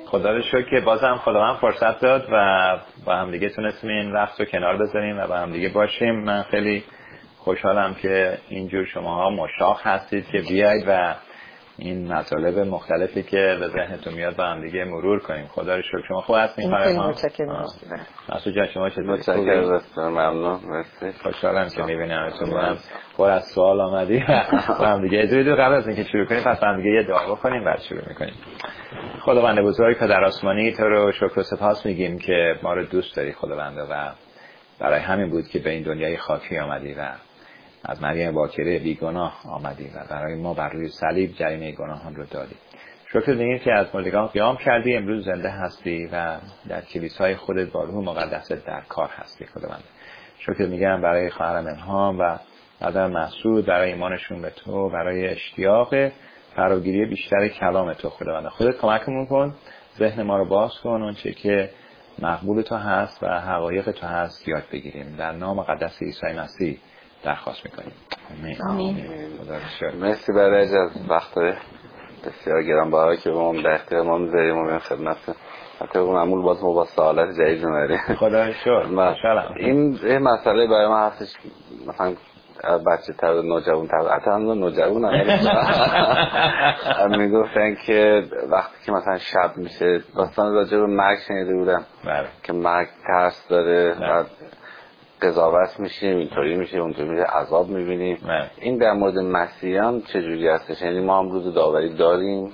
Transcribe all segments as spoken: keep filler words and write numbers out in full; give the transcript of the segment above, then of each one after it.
خدا رو شکر که بازم خداوند فرصت داد و با هم دیگه تونستیم این وقت رو کنار بذاریم و با هم دیگه باشیم. من خیلی خوشحالم که اینجور شماها مشتاق هستید که بیاید و این مطالب مختلفی که به ذهنتون میاد با هم دیگه مرور کنیم. خدا رو شکر. شما خوب هستین؟ خیلی متشکرم. مسعود جان شما چطوری؟ متشکرم بسیار ممنون. مرسی. خوشحالم که می‌بینمتون. من پر از سوال آمدی با هم دیگه اجازه بدید قبل از اینکه شروع کنیم پس با هم دیگه یه دعا بکنیم بعد شروع می‌کنیم. خداوند بزرگ پدر آسمانی، تو رو شکر و سپاس میگیم که ما رو دوست داری خداوند و برای همین بود که به این دنیای خاکی آمدی و از مریم باکره بیگناه آمدی و برای ما بر روی صلیب جریمه گناهان رو دادی. شکر میگیم که از مردگان قیام کردی، امروز زنده هستی و در کلیسای خودت با روح مقدست در کار هستی خداوند. شکر میگم برای خواهرم الهام و برادر مسعود، برای ایمانشون به تو، برای اشتیاق فراگیری بیشتر کلام تو خداوند. خودت کمکمون کن، ذهن ما رو باز کن، اون چه که مقبول تو هست و حقایق تو هست یاد بگیریم. در نام مقدس عیسی مسیح درخواست میکنیم. آمین. مرسی برای از وقت بسیار گرانبها که به ما در اختیار ما میذاریم و میان خدمت. حتی اون معمول باز ما با سوالات جدید میاریم. خدا شکر. خوشحالم. این یه مسئله برای ما هستش، مثلا بچه تر و نوجوان تر، حتی هم نوجوان هم میگفتن که وقتی که مثلا شب میشه داستان راجع به مرگ شنیده بودم که مرگ ترس داره و قضاوت میشیم، اینطوری میشه اونطوری میشه، عذاب میبینیم. این در مورد مسیحیان چجوری هستش؟ یعنی ما هم روز داوری داریم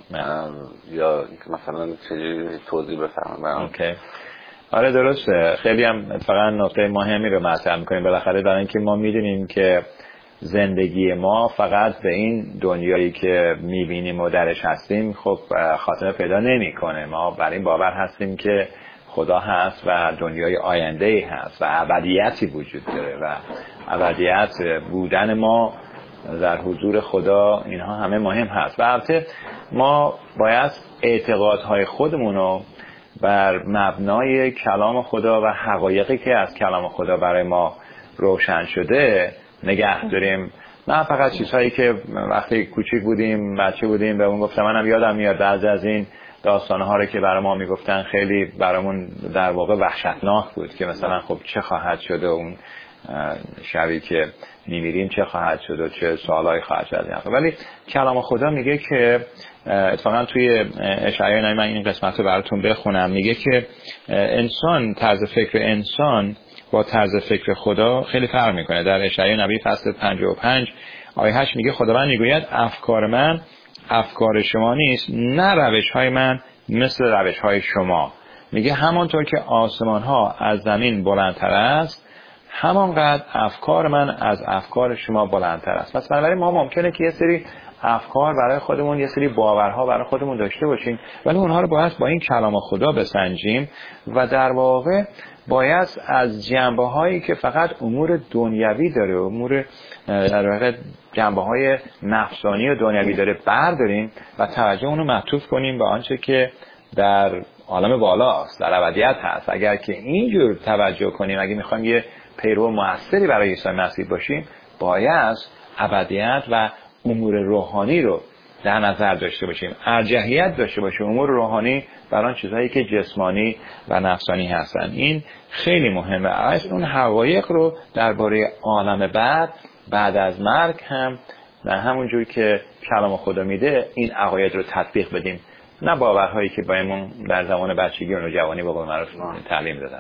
یا مثلا چجوری توضیح بفرمایید؟ اوکی. آره درسته. خیلی هم اتفاقا نکته مهمی رو مطرح میکنیم بالاخره، برای اینکه ما میدونیم که زندگی ما فقط به این دنیایی که میبینیم و درش هستیم خب خاتمه پیدا نمیکنه. ما بر این باور هستیم که خدا هست و دنیای آینده‌ای هست و ابدیتی وجود داره و ابدیت بودن ما در حضور خدا اینها همه مهم هست. و البته ما باید اعتقادهای خودمون رو بر مبنای کلام خدا و حقایقی که از کلام خدا برای ما روشن شده نگه داریم. نه فقط چیزهایی که وقتی کوچیک بودیم بچه بودیم به اون گفتم، منم یادم میاد بعضی از این داستان‌ها رو که برای ما میگفتن خیلی برامون در واقع وحشتناک بود که مثلا خب چه خواهد شده اون شبی که میمیریم، چه خواهد شد و چه سوالایی خواهد شد. ولی کلام خدا میگه که اتفاقا توی اشعیا، من این قسمت رو براتون بخونم، میگه که انسان، طرز فکر انسان با طرز فکر خدا خیلی فرق میکنه. در اشعیا نبی فصل پنجاه و پنج آیه هشت میگه خداوند میگوید افکار من افکار شما نیست، نه روش های من مثل روش های شما. میگه همانطور که آسمان ها از زمین بلندتر است همانقدر افکار من از افکار شما بلندتر است. پس بنابراین ما ممکنه که یه سری افکار برای خودمون، یه سری باورها برای خودمون داشته باشیم، ولی اونها رو باید با این کلام خدا بسنجیم و در واقع باید از جنبه هایی که فقط امور دنیوی داره، امور در واقع جنبه های نفسانی و دنیوی داره برداریم و توجه اونو معطوف کنیم به آنچه که در عالم بالاست، در ابدیت هست. اگر که اینجور توجه کنیم، اگه میخوایم یه پیرو موثری برای عیسی مسیح باشیم، باید ابدیت و امور روحانی رو در نظر داشته باشیم، ارجحیت داشته باشیم امور روحانی بر آن چیزهایی که جسمانی و نفسانی هستن. این خیلی مهمه. اصلا اون حقایق رو درباره عالم بعد بعد از مرگ هم و همونجور که کلام خدا میده این عقاید رو تطبیق بدیم، نه باورهایی که بایمون در زمان بچگی و نوجوانی بابا معروف تعلیم دادن.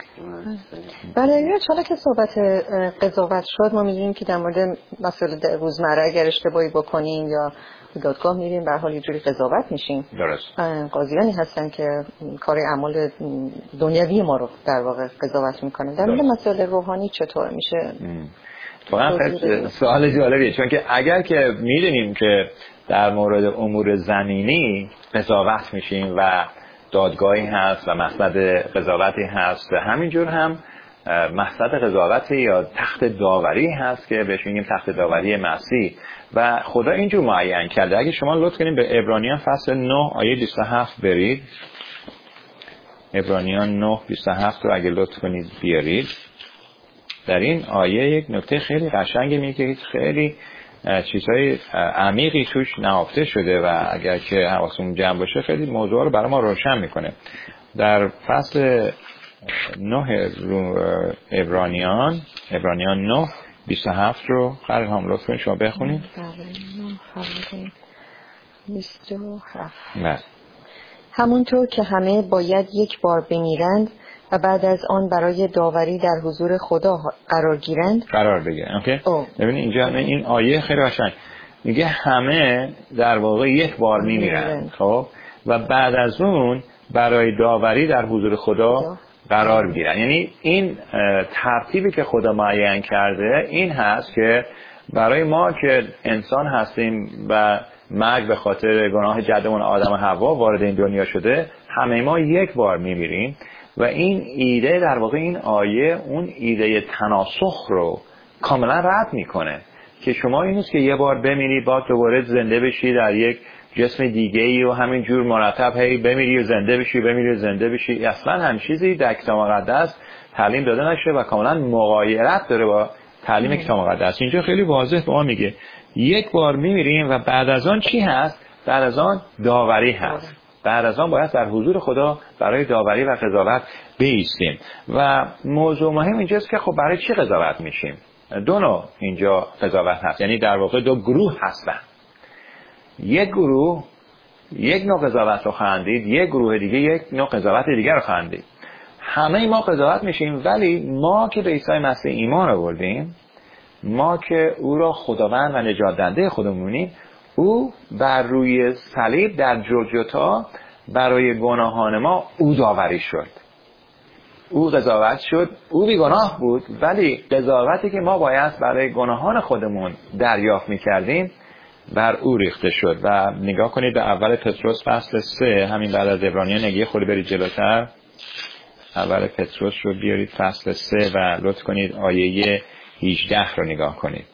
بله، حالا که صحبت قضاوت شد، ما می‌دونیم که در مورد مسائل روزمره اگر اشتباهی بکنیم یا دادگاه میریم به حال یه جوری قضاوت میشیم. درست. قاضیانی هستن که کار اعمال دنیوی ما رو در واقع قضاوت میکنن. در مورد مسائل روحانی چطور میشه؟ واقعا خیلی سوال جالبیه، چون که اگر که میدونیم که در مورد امور زمینی قضاوت میشیم و دادگاهی هست و مقصد قضاوتی هست، همینجور هم مقصد قضاوتی یا تخت داوری هست که بهش میگیم تخت داوری مسیح و خدا اینجور معین کرده. اگه شما لطف کنید به عبرانیان فصل نه آیه بیست و هفت برید، عبرانیان نه بیست و هفت رو اگه لطف کنید بیارید. در این آیه یک نکته خیلی قشنگی میگه که خیلی چیزهای عمیقی توش نهفته شده و اگر که حواسمون جمع باشه خیلی موضوع رو برای ما روشن میکنه. در فصل نه عبرانیان عبرانیان نه بیست و هفت رو خیلی هم لطف کنید شما بخونید. بیست و هفت. همونطور که همه باید یک بار بمیرند و بعد از آن برای داوری در حضور خدا قرار گیرند. قرار بگیرند. اوکی. ببینید اینجا این آیه خیلی قشنگ میگه همه در واقع یک بار میمیرند، خب، و بعد از اون برای داوری در حضور خدا قرار بگیرند. یعنی این ترتیبی که خدا معین کرده این هست که برای ما که انسان هستیم و مرگ به خاطر گناه جدمون آدم و حوا وارد این دنیا شده، همه ما یک بار میمیریم و این ایده در واقع این آیه اون ایده تناسخ رو کاملا رد میکنه که شما این نیست که یه بار بمیری بعد دوباره زنده بشی در یک جسم دیگه ای و همین جور مرتب هی بمیری و زنده بشی بمیری و زنده بشی. اصلا هم چیزی در کتاب مقدس تعلیم داده نشه و کاملا مغایرت داره با تعلیم کتاب مقدس. اینجا خیلی واضح به ما میگه یک بار میمیریم و بعد از آن چی هست؟ بعد از آن داوری هست. بعد از آن باید در حضور خدا برای داوری و قضاوت بایستیم. و موضوع مهم اینجاست که خب برای چی قضاوت میشیم؟ دو نوع اینجا قضاوت هست، یعنی در واقع دو گروه هستن. یک گروه یک نوع قضاوت رو خواهند دید، یک گروه دیگه یک نوع قضاوت دیگر رو خواهند دید. همه ما قضاوت میشیم، ولی ما که به عیسی مسیح ایمان آوردیم، ما که او را خداوند و نجات دهنده خودمونیم، او بر روی صلیب در جلجتا برای گناهان ما او داوری شد، او قضاوت شد. او بیگناه بود، ولی قضاوتی که ما باید برای گناهان خودمون دریافت میکردیم بر او ریخته شد. و نگاه کنید به اول پتروس فصل سه، همین بعد از عبرانیان نگی خود برید جلوتر، اول پتروس رو بیارید فصل سه و لطف کنید آیه هجده رو نگاه کنید.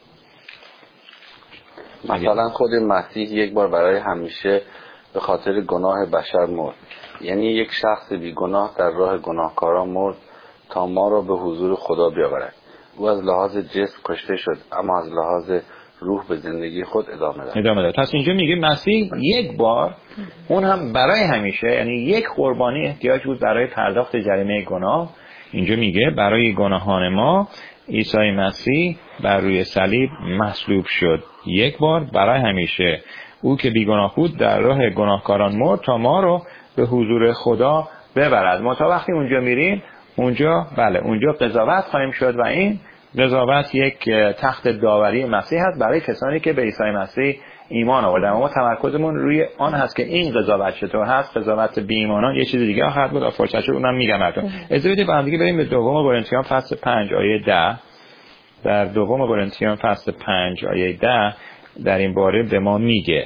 مثلا خود مسیح یک بار برای همیشه به خاطر گناه بشر مرد، یعنی یک شخص بی گناه در راه گناهکاران مرد تا ما را به حضور خدا بیاورد. او از لحاظ جسم کشته شد، اما از لحاظ روح به زندگی خود ادامه داد. ادامه داد. پس اینجا میگه مسیح یک بار، اون هم برای همیشه، یعنی یک قربانی احتیاج بود برای پرداخت جریمه گناه. اینجا میگه برای گناهان ما عیسی مسیح بر روی صلیب مصلوب شد، یک بار برای همیشه. او که بیگناه بود در راه گناهکاران مرد تا ما رو به حضور خدا ببرد. ما تا وقتی اونجا میریم، اونجا بله اونجا قضاوت خواهیم شد و این قضاوت یک تخت داوری مسیح هست برای کسانی که به عیسی مسیح ایمان آوردن. ما تمرکزمون روی آن هست که این قضاوت چطور هست. قضاوت بی ایمانان یه چیز دیگه خواهد بود. فرصت شد اونم میگم براتون. اجازه بدید با هم دیگه بریم به دوم قرنتیان فصل پنج آیه ده. در دوم قرنتیان فصل پنج آیه ده در این باره به ما میگه.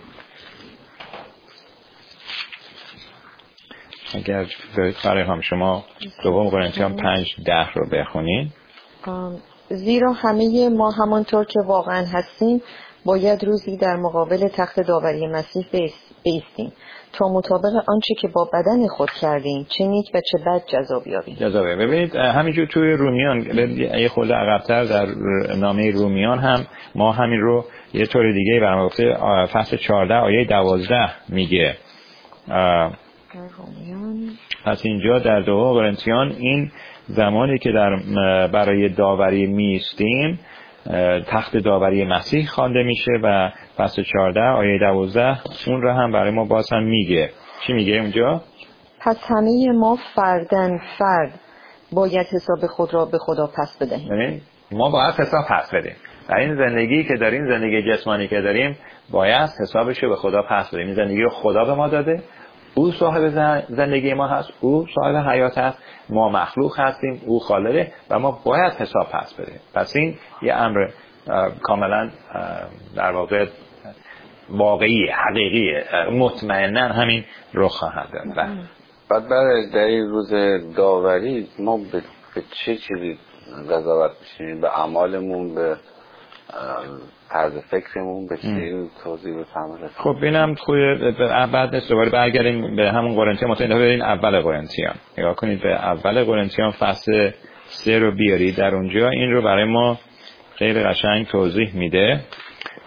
اگر دارید برای هم شما دوم قرنتیان پنج ده رو بخونین. زیرا همه ما همانطور که واقعا هستیم باید روزی در مقابل تخت داوری مسیح بایستیم تا مطابق آنچه که با بدن خود کردیم چه نیک و چه بد جزا بیابیم. جزا بیابیم. ببینید همینجور توی رومیان یه خورده عقب‌تر در نامه رومیان هم ما همین رو یه طور دیگه برام گفته. فصل چهارده آیه دوازده میگه. پس اینجا در دوم قرنتیان این زمانی که در برای داوری میستیم تخت داوری مسیح خوانده میشه و فصل چهارده آیه دوازده اون رو هم برای ما باز هم میگه. چی میگه اونجا؟ پس همه ما فردن فرد باید حساب خود را به خدا پس بدهیم. ما باید حساب پس بدیم. در این زندگی که داریم، زندگی جسمانی که داریم، باید حسابش رو به خدا پس بدیم. این زندگی رو خدا به ما داده، او صاحب زندگی ما هست، او صاحب حیات هست، ما مخلوق هستیم، او خالقه و ما باید حساب پس بدیم. پس این یه امر کاملا در واقع واقعی، حقیقی، مطمئنا همین رخ خواهد داد. بعد برای در این روز داوری ما به, به چه چیزی قضاوت میشیم؟ به اعمالمون، به طرز فکرمون، به چیزی توضیح بفرمایید. خب ببینم توی بعد از دوباره برگردیم به همون قرنتیان. مثلا ببینید اول قرنتیان نگاه کنید، به اول قرنتیان فصل سه رو بیارید. در اونجا این رو برای ما خیلی قشنگ توضیح میده.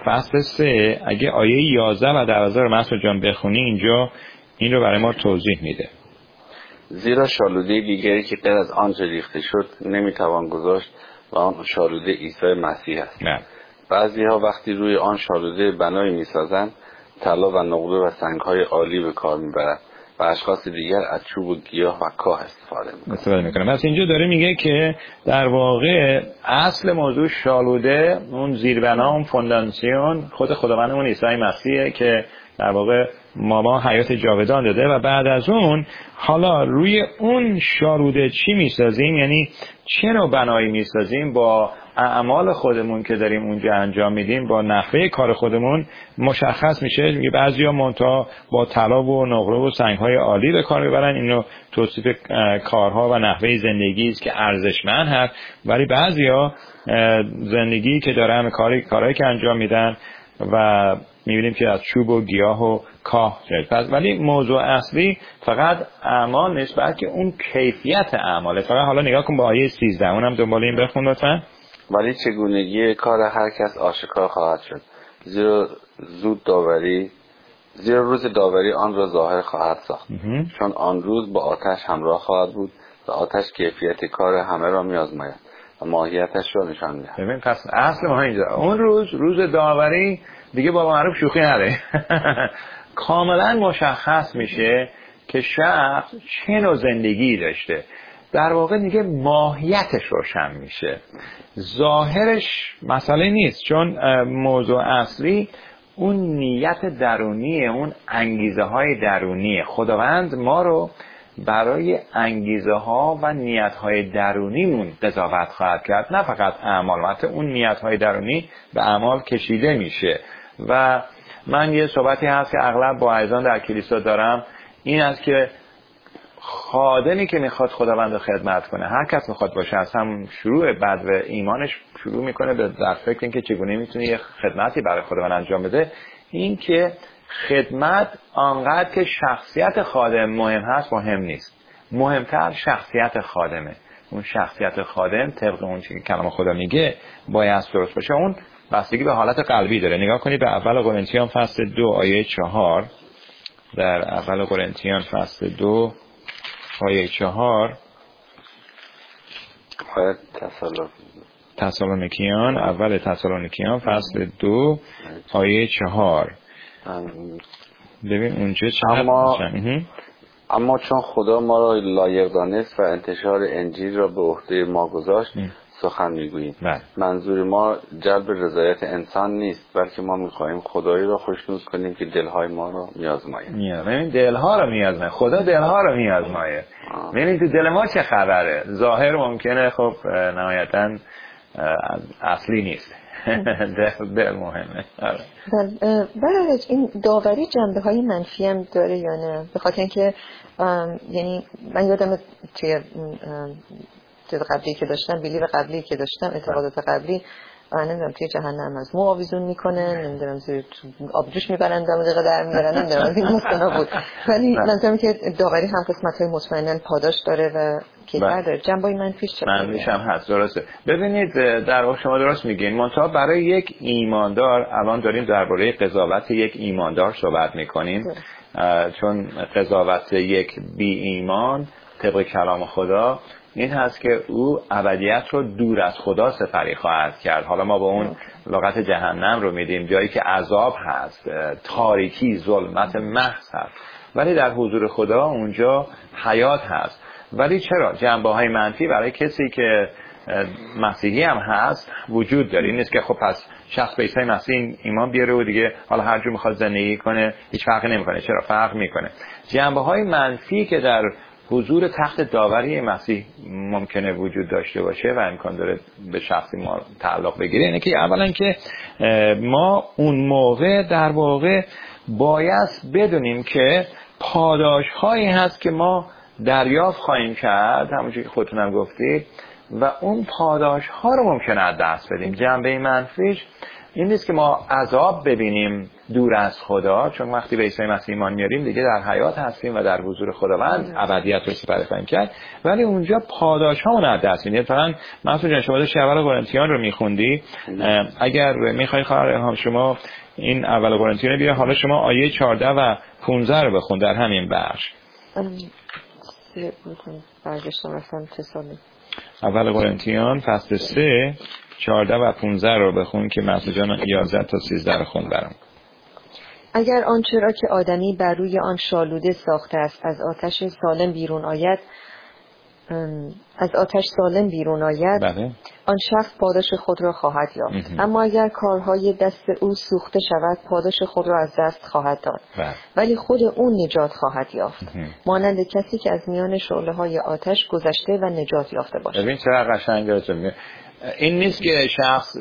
فصل سه اگه آیه یازده و دوازده رو مسعود جان بخونی اینجا این رو برای ما توضیح میده. زیرا شالوده دیگری که غیر از آنچه ریخته شد نمیتوان گذاشت و آن شالوده عیسی مسیح است. نه. بعضی ها وقتی روی آن شالوده بنایی میسازند طلا و نقره و سنگ‌های عالی به کار میبرند و اشخاص دیگر از چوب و گیاه و کاه استفاده میکنند. استفاده میکنه. پس اینجا داره میگه که در واقع اصل موضوع شالوده، اون زیربنا، اون فونداسیون خود خداوندمون عیسی مسیحه که در واقع ما ما حیات جاودان داده و بعد از اون حالا روی اون شالوده چی میسازیم، یعنی چه نوع بنایی میسازیم با اعمال خودمون که داریم اونجا انجام میدیم، با نحوه کار خودمون مشخص میشه. میگه بعضیا منتها با طلا و نقره و سنگ‌های عالی به کار میبرن، اینو توصیف کارها و نحوه زندگی است که ارزشمند هست، ولی بعضیا زندگی که دارن کاری کارهایی که انجام میدن و میبینیم که از چوب و گیاه و کاه شد. پس ولی موضوع اصلی فقط اعمال نیست، بلکه اون کیفیت اعماله. فقط حالا نگاه کن با آیه سیزده، اونم دنبال این بخون لطفا. ولی چگونگی کار هر کس آشکار خواهد شد، زیرا زود داوری زیرا روز داوری آن را ظاهر خواهد ساخت، چون آن روز با آتش همراه خواهد بود و آتش کیفیت کار همه را می‌آزماید و ماهیتش را نشان می‌دهد. ببین پس اصل ما اینجا اون روز روز داوری دیگه با معروف شوخی نداره. کاملا مشخص میشه که شخص چه نوع زندگی داشته. در واقع دیگه ماهیتش روشن میشه، ظاهرش مسئله نیست، چون موضوع اصلی اون نیت درونیه، اون انگیزه های درونیه. خداوند ما رو برای انگیزه ها و نیت های درونیمون قضاوت خواهد کرد، نه فقط اعمال. البته اون نیت های درونی به اعمال کشیده میشه. و من یه صحبتی هست که اغلب با عزیزان در کلیسا دارم، این است که خادمی که میخواد خداوند رو خدمت کنه، هر کس میخواد باشه، از هم شروع بعد و ایمانش شروع میکنه به در فکر این که چگونه میتونه یه خدمتی برای خداوند انجام بده. این که خدمت آنقدر که شخصیت خادم مهم هست مهم نیست، مهمتر شخصیت خادمه. اون شخصیت خادم طبق اون چیزی که کلام خدا میگه باید درست باشه. اون بستگی به حالت قلبی داره. نگاه کنید به اول قرنتیان فصل دو آیه چهار. در اول قرنتیان فصل دو آیه چهار، تسالونیکیان اول تسالونیکیان فصل دو آیه چهار. ببین اونجا چه اما اما چون خدا ما را لایق دانست و انتشار انجیل را به عهده ما گذاشت سخن میگوییم. منظور ما جلب رضایت انسان نیست، بلکه ما میخواهیم خدایی را خوشنود کنیم که دلهای ما را میازماید. ببین دلها رو میازماید، خدا دلها رو میازماید. ببین تو دل ما چه خبره؟ ظاهر ممکنه خب نهایتاً اصلی نیست. دل مهمه. برای این داوری جنبه های منفی هم داره یا نه؟ به خاطر اینکه یعنی من یادم توی چیز قبلی که داشتم، بیلیو قبلی که داشتم، اعتقادات قبلی، نمیدونم توی جهنم از مو آویزون میکنن، نمیدونم زیر آبجوش میبرن دم دقیقه در میارن، نمیدونم از این مستنا بود. ولی نظرم که داوری هم قسمت های مطمئناً پاداش داره و کیفر داره. جنبه منفیش چه؟ منفیش هم هست، درسته. ببینید در واقع شما درست میگین، منتها برای یک ایماندار الان داریم درباره قضاوت یک ایماندار صحبت میکنیم، چون قضاوت یک بی ایمان طبق کلام خدا این هست که او ابدیت رو دور از خدا سپری خواهد کرد. حالا ما با اون لغت جهنم رو میدیم، جایی که عذاب هست، تاریکی، ظلمت محض هست، ولی در حضور خدا اونجا حیات هست. ولی چرا جنبه های منفی برای کسی که مسیحی هم هست وجود داره. این نیست که خب پس شخص به عیسی مسیح ایمان بیاره و دیگه حالا هر جور میخواد زندگی کنه هیچ فرقی نمیکنه. چرا فرق میکنه؟ جنبه های منفی که در حضور تخت داوری مسیح ممکنه وجود داشته باشه و امکان داره به شخصی ما تعلق بگیره، اینه که اولا که ما اون موقع در واقع باید بدونیم که پاداش هایی هست که ما دریافت خواهیم کرد، همونجوری که خودتون هم گفتید، و اون پاداش ها رو ممکنه از دست بدیم. جنبه منفیش این نیست که ما عذاب ببینیم دور از خدا، چون وقتی به عیسی مسیح ایمان میاریم دیگه در حیات هستیم و در حضور خداوند ابدیت رو سپری خواهیم کرد، ولی اونجا پاداش ها از دست میدیم. مثلا منصور جان شما داشتی اول قرنتیان رو میخوندی، اگر میخوای خواهر شما این اول قرنتیان بیا، حالا شما آیه چهارده و پانزده رو بخون در همین بخش. اول قرنتیان فصل سه چهارده و پانزده رو بخون که مسعود جان یازده تا سیزده رو خوند برام. اگر آنچه را که آدمی بر روی آن شالوده ساخته است از آتش سالم بیرون آید از آتش سالم بیرون آید بله. آن شخص پاداش خود را خواهد یافت. اما اگر کارهای دست او سوخته شود پاداش خود را از دست خواهد داد بله. ولی خود او نجات خواهد یافت مانند کسی که از میان شعله های آتش گذشته و نجات یافته باشد. ببین چقدر قشنگه. این نیست که شخص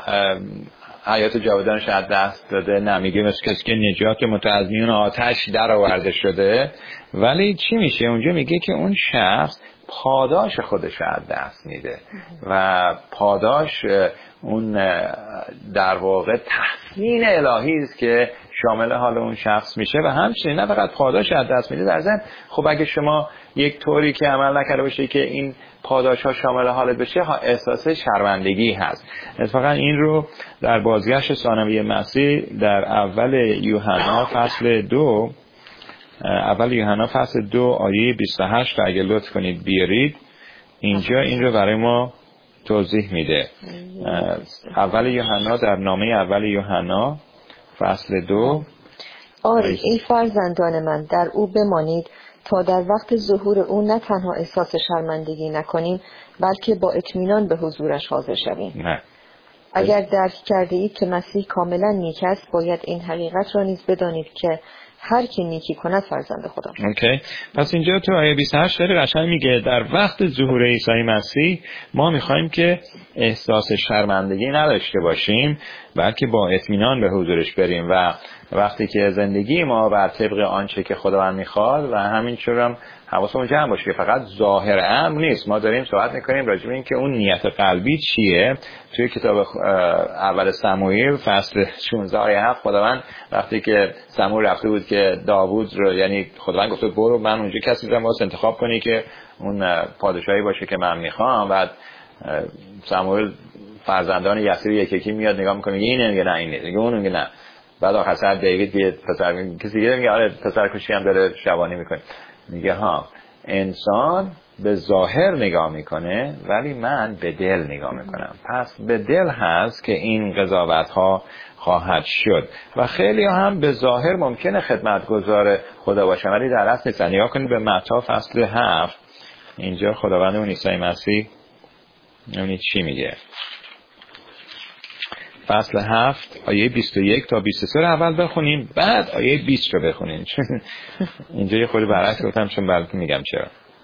حیات جاودانش از دست داده، نمیگه مثل کسی که نجات متعزمیون آتش در آورده شده، ولی چی میشه اونجا؟ میگه که اون شخص پاداش خودش از دست میده و پاداش اون در واقع تحسین الهی است که شامل حال اون شخص میشه و همچنین نه فقط پاداش از دست میده، در ضمن خب اگه شما یک طوری که عمل نکرده باشه که این پاداش ها شامل حالت بشه، احساس شرمندگی هست. اتفاقا این رو در بازگشت ثانوی مسیح در اول یوحنا فصل دو اول یوحنا فصل دو آیه بیست و هشت اگه لطف کنید بیارید، اینجا این رو برای ما توضیح میده. اول یوحنا در نامه اول یوحنا فصل دو آری این فرزندان من در او بمانید تا در وقت ظهور او نه تنها احساس شرمندگی نکنیم بلکه با اطمینان به حضورش حاضر شویم. نه. اگر درک کرده اید که مسیح کاملا نیک است باید این حقیقت را نیز بدانید که هر کی نیکی کند فرزند خداست. اوکی. پس اینجا تو آیه بیست و هشت خیلی قشنگ میگه در وقت ظهور عیسی مسیح ما میخوایم که احساس شرمندگی نداشته باشیم بلکه با اطمینان به حضورش بریم و وقتی که زندگی ما بر طبق آنچه که خداوند میخواد و همینطور هم حواسمون جمع باشه که فقط ظاهر امر نیست. ما داریم صحبت میکنیم راجع به این که اون نیت قلبی چیه. توی کتاب اول سموئیل فصل شانزده آیه هفت خداوند وقتی که سموئیل رفته بود که داوود رو، یعنی خداوند گفت برو من اونجا کسی رو واسه انتخاب کنی که اون پادشاهی باشه که من میخوام. بعد سموئیل فرزندان یسیر یک یکی میاد نگاه میکنه اینه میگه نه اینه میگه اون میگه نه. بعد آخر سر دیوید یه پسر کسی دیگه میگه آره پسر کشی هم داره شبانی میکنه. میگه ها انسان به ظاهر نگاه میکنه ولی من به دل نگاه میکنم. پس به دل هست که این قضاوت ها خواهد شد و خیلی هم به ظاهر ممکنه خدمتگزار خدا باشن ولی در اصل نیستن. نگاه کنید به متی فصل هفت، اینجا خداوندمون عیسی مسیح ببینید چی میگه. فصل هفت آیه بیست و یک تا بیست و سه رو اول بخونیم بعد آیه بیست رو بخونیم. اینجا یه خورده برعکس گفتم چون بلکه میگم چرا.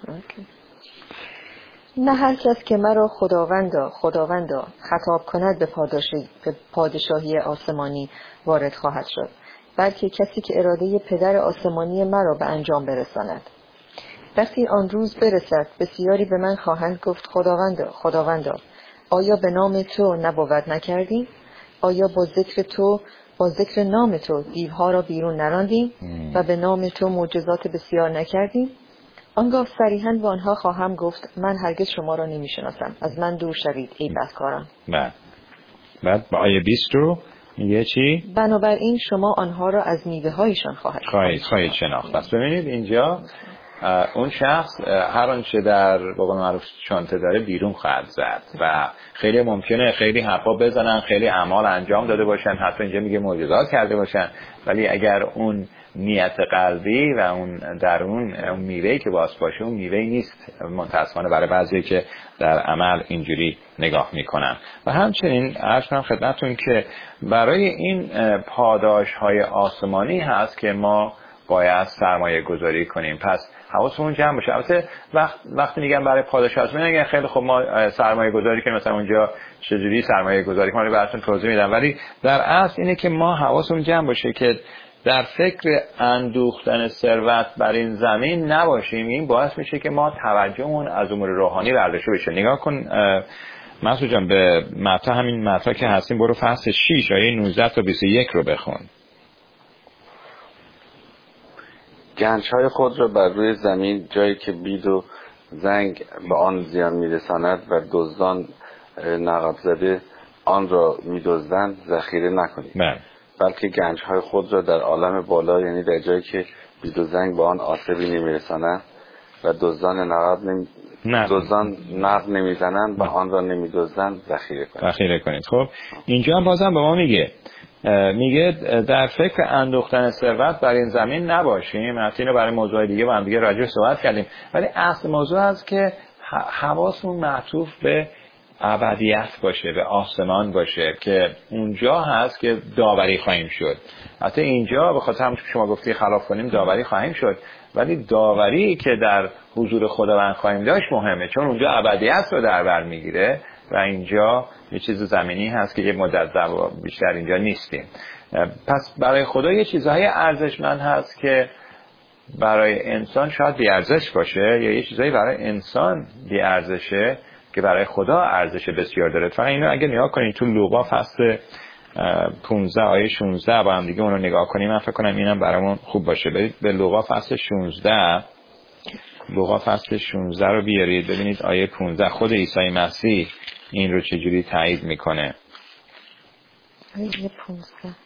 نه هر کس که مرا خداوندا خداوندا خطاب کند به پادشاهی به پادشاهی آسمانی وارد خواهد شد بلکه کسی که اراده پدر آسمانی مرا به انجام برساند. وقتی آن روز برسد بسیاری به من خواهند گفت خداوندا خداوندا آیا به نام تو نبوت نکردیم؟ آیا با ذکر تو با ذکر نام تو دیوها را بیرون نراندیم و به نام تو معجزات بسیار نکردیم؟ آنگاه صریحاً به آنها خواهم گفت من هرگز شما را نمیشناسم، از من دور شوید ای بدکاران. بعد بعد با آیه بیست رو میگه چی؟ بنابراین شما آنها را از میوه هایشان خواهید خواهید خواهید شناخت. پس ببینید اینجا اون شخص هر آنچه در واقع معروف شانته داره بیرون خواهد زد و خیلی ممکنه خیلی حرفا بزنن، خیلی اعمال انجام داده باشن، حتی اینجا میگه معجزات کرده باشن، ولی اگر اون نیت قلبی و اون درون اون میوه‌ای که باعث باشه اون میوه‌ای نیست متأسفانه برای بعضی که در عمل اینجوری نگاه میکنن. و همچنین عرض کنم خدمتتون که برای این پاداش‌های آسمانی هست که ما باید سرمایه گذاری کنیم. پس حواسمون جمع باشه. البته وقت وقتی میگم برای پاداش آسمانی میگن خیلی خب ما سرمایه گذاری کنیم، مثلا اونجا چجوری سرمایه گذاری کنیم براتون توضیح میدم، ولی در اصل اینه که ما حواسمون جمع باشه که در فکر اندوختن ثروت بر این زمین نباشیم. این باعث میشه که ما توجهمون از امور روحانی برداشته بشه. نگاه کن مسعود جان به متن همین متن که هستیم برو فصل شش آیه نوزده تا بیست و یک رو بخون. گنج‌های خود را بر روی زمین، جایی که بید و زنگ به آن زیان میرساند و دزدان نقاب زده آن را میدزدند ذخیره نکنید، بله. بلکه گنج‌های خود را در عالم بالا، یعنی در جایی که بید و زنگ به آن آسیبی نمیرساند و دزدان نقاب نمی... دزدان نقب نمیزنند و آن را نمیدزدند ذخیره کنید. ذخیره کنید. خب اینجا هم بازم به ما میگه میگه در فکر اندوختن ثروت بر این زمین نباشیم. البته اینو برای موضوع دیگه با هم دیگه راجع صحبت کردیم، ولی اصل موضوع هست که حواسمون معطوف به ابدیت باشه، به آسمان باشه که اونجا هست که داوری خواهیم شد. البته اینجا به خاطر همون که شما گفتی خلاف کنیم داوری خواهیم شد، ولی داوری که در حضور خداوند خواهیم داشت مهمه، چون اونجا ابدیت رو در بر میگیره و اینجا یه چیز زمینی هست که یه مدت بیشتر اینجا نیستیم. پس برای خدا یه چیزهای ارزشمند هست که برای انسان شاید بی ارزش باشه، یا یه چیزایی برای انسان بی ارزشه که برای خدا ارزش بسیار داره. فقط اینو اگه نگاه کنید تو لوقا فصل پانزده آیه شانزده با هم دیگه اون رو نگاه کنیم، من فکر کنم اینم برامون خوب باشه. برید به لوقا فصل شانزده، لوقا فصل شانزده رو بیارید ببینید آیه پانزده خود عیسی مسیح این رو چجوری تایید میکنه. آیه پانزده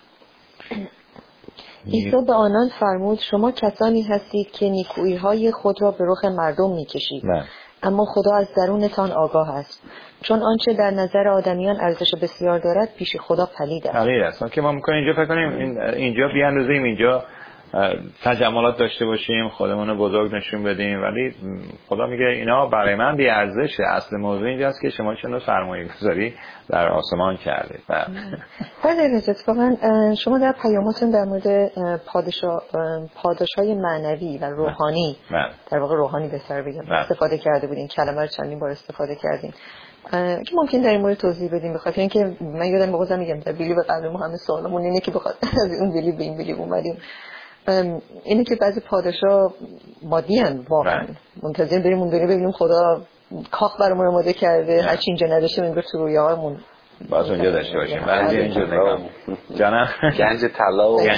عیسی به آنان فرمود شما کسانی هستید که نیکویی های خود را به رخ مردم میکشید، اما خدا از درونتان آگاه است، چون آنچه در نظر آدمیان ارزش بسیار دارد پیش خدا پلید است. پلید است که ما میکنیم اینجا فکر کنیم اینجا بیاندازیم، اینجا تجملات داشته باشیم، خودمون رو بزرگ نشون بدیم، ولی خدا میگه اینا برای من بی ارزشه. اصل موضوع اینجاست که شما چه سرمایه گذاری در آسمان کردید. بله اتفاقا شما در پیاماتون در مورد پادشاه پاداشهای معنوی و روحانی، در واقع روحانی بهتر بگم، استفاده کرده بودین. کلمه رو چندین بار استفاده کردین که ممکن در این مورد توضیح بدیم، بخاطر اینکه من یادم بازم میگم در بیلی به قلب ما همه سوالمون اینه که بخاطر از اون بیلی به این بیلی اومدیم. اینه که بعضی پادشاه مادی هن واقعا منتظر بریم اون دنیا ببینیم خدا کاخ برامون آماده کرده، هرچی اینجا نداشتیم انگار تو رویاهامون باز اونجا داشته باشیم. بعضی اینجا نگاه جانم گنج طلا و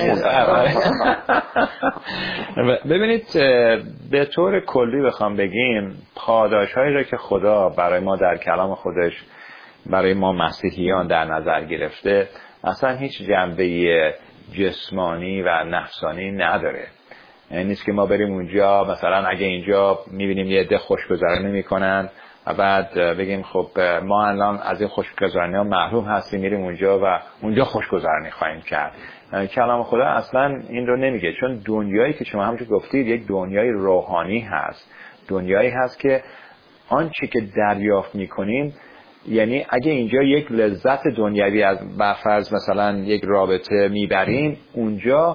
ببینید به طور کلی بخوام بگیم پاداش‌هایی را که خدا برای ما در کلام خودش برای ما مسیحیان در نظر گرفته اصلا هیچ جنبه جسمانی و نفسانی نداره. این نیست که ما بریم اونجا مثلا اگه اینجا میبینیم یه عده خوشگذرانی میکنن و بعد بگیم خب ما الان از این خوشگذرانی ها محروم هستیم، میریم اونجا و اونجا خوشگذرانی خواهیم کرد. کلام خدا اصلا این رو نمیگه، چون دنیایی که شما همونجور گفتید یک دنیای روحانی هست، دنیایی هست که آنچه که دریافت میکنیم، یعنی اگه اینجا یک لذت دنیوی از بفرض مثلا یک رابطه میبریم، اونجا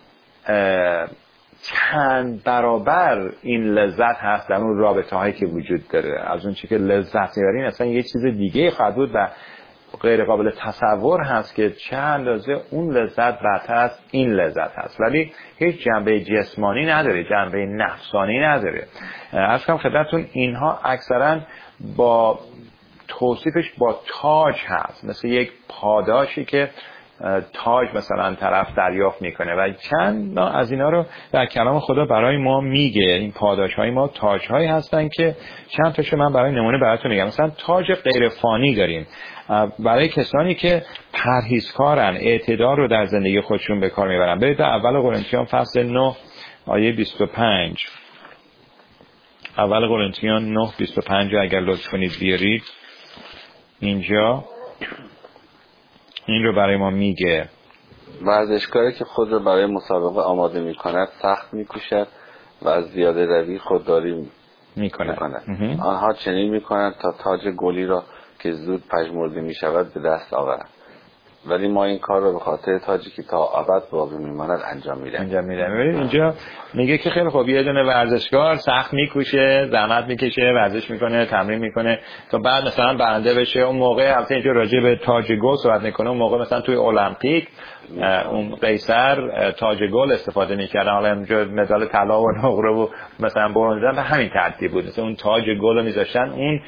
چند برابر این لذت هست در اون رابطه هایی که وجود داره. از اون چی که لذت میبریم اصلا یک چیز دیگه خواهد بود و غیر قابل تصور هست که چه اندازه اون لذت بدتر است این لذت هست، ولی هیچ جنبه جسمانی نداره، جنبه نفسانی نداره. عرض کنم خدمتتون اینها اکثرا با توصیفش با تاج هست، مثل یک پاداشی که تاج مثلا طرف دریافت میکنه و چند از اینا رو در کلام خدا برای ما میگه. این پاداش های ما تاج هایی هستن که چند تاشو من برای نمونه براتون میگم. مثلا تاج غیر فانی داریم برای کسانی که پرهیزکارن، اعتدال رو در زندگی خودشون به کار میبرن. برید اول قرنتیان فصل نه آیه بیست و پنج، اول قرنتیان نه بیست و پنج اگر لطف کنید بیارید اینجا این رو برای ما میگه. ورزشکاری که خود رو برای مسابقه آماده میکند سخت میکوشد و از زیاده روی خودداری میکند. آنها چنین میکنند تا تاج گلی را که زود پژمرده میشود به دست آورند، ولی ما این کار رو به خاطر تاجی که تا ابد باقی میماند انجام میدیم. انجام میدیم. اینجا میگه که خیلی خوب یه دونه ورزشکار سخت میکوشه، زحمت میکشه، ورزش میکنه، تمرین میکنه تا بعد مثلا برنده بشه. اون موقع البته اینجا راجع به تاج گل صحبت میکنه. اون موقع مثلا توی المپیک اون قیصر تاج گل استفاده میکردن، حالا اینجا مدال طلا و نقره و مثلا برنز به همین ترتیب بود. مثلا اون تاج گل رو میذاشتن، اون